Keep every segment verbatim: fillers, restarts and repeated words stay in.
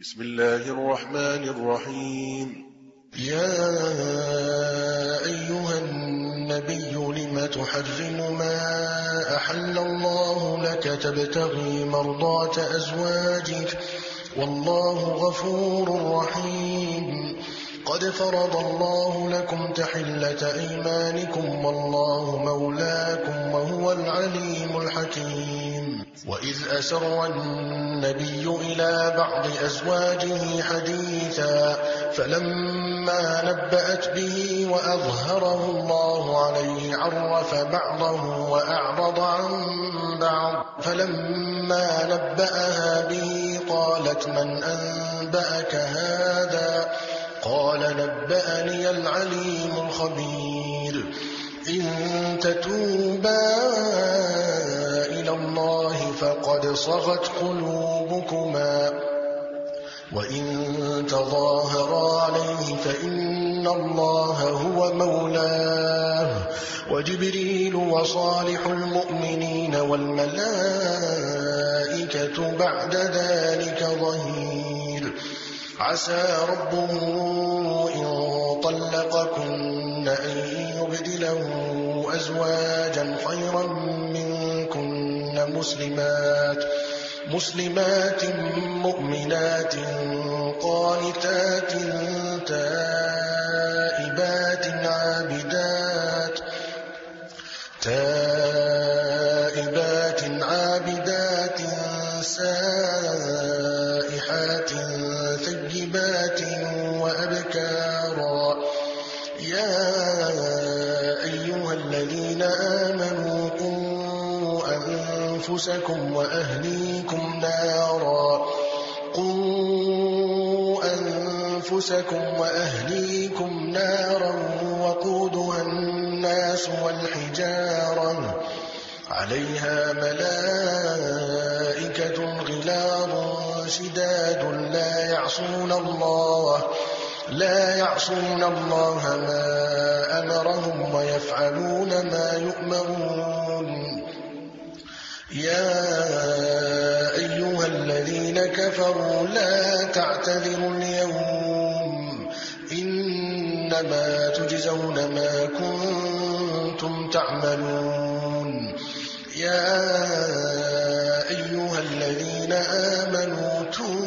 بسم الله الرحمن الرحيم. يا أيها النبي لم تحرم ما أحل الله لك تبتغي مرضات أزواجك والله غفور رحيم. قد فرض الله لكم تحلة أيمانكم والله مولاكم وهو العليم الحكيم. وإذ أسر النبي إلى بعض أزواجه حديثا فلما نبأت به وأظهره الله عليه عرف بعضه وأعرض عن بعض فلما نبأها به قالت من أنبأك هذا قال نبأني العليم الخبير. إن تتوبا إلى الله فقد صغت قلوبكما وإن تظاهرا عليه فإن الله هو مولاه وجبريل وصالح المؤمنين والملائكة بعد ذلك ظهير. عسى ربه إن طلقكن أن يبدله أزواجا خيرا منكن مسلمات مسلمات مؤمنات قانتات تائبات عابدات تائبات عابدات سائحات ثيبات وأبكارا. يا أيها الذين آمنوا قوا أنفسكم وأهليكم نارا قوا أنفسكم وأهليكم نارا وقودها الناس والحجارة عليها ملائكة غلاظ شداد لا يعصون الله لا يعصون الله ما أمرهم ويفعلون ما يؤمرون. يا أيها الذين كفروا لا تعتذروا اليوم إنما تجزون ما كنتم تعملون. يا أيها الذين آمنوا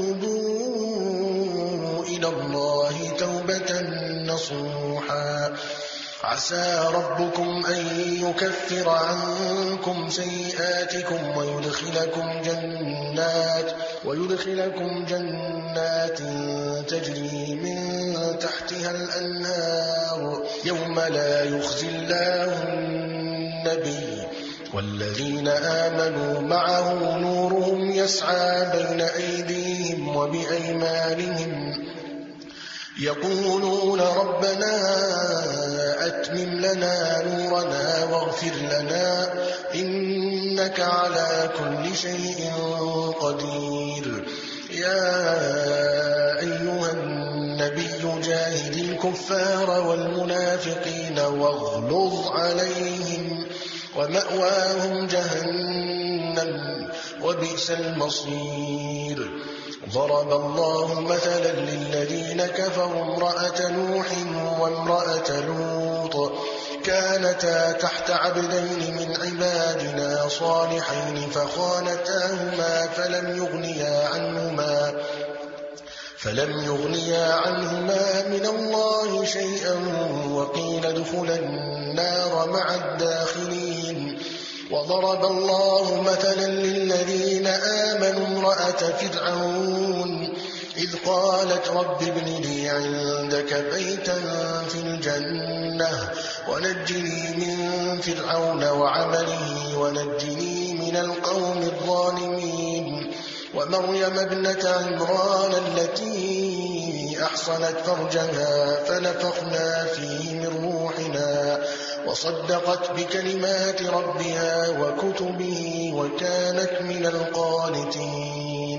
توبوا إلى الله توبة نصوحا. عسى ربكم أن يكفر عنكم سيئاتكم ويدخلكم جنات ويدخلكم جنات تجري من تحتها الأنهار يوم لا يخزي الله النبي والذين آمنوا معه نورهم يسعى بين أيديهم وبأيمانهم يقولون ربنا أتمم لنا نورنا واغفر لنا إنك على كل شيء قدير. يا أيها النبي جاهد الكفار والمنافقين واغلظ عليهم ومأواهم جهنم وبئس المصير. ضرب الله مثلا للذين كفروا امرأة نوح وامرأة لوط كانتا تحت عبدين من عبادنا صالحين فخانتاهما فلم يغنيا عنهما فلم يغنيا عنهما من الله شيئا وقيل ادخلا النار مع الداخلين. وضرب الله مثلا للذين آمنوا امرأة فرعون إذ قالت رب ابن لي عندك بيتا في الجنة ونجني من فرعون وعمله ونجني من القوم الظالمين. ومريم ابنة عمران التي أحصنت فرجها فنفخنا فيه من روحنا وصدقت بكلمات ربها وكتبه وكانت من القانتين.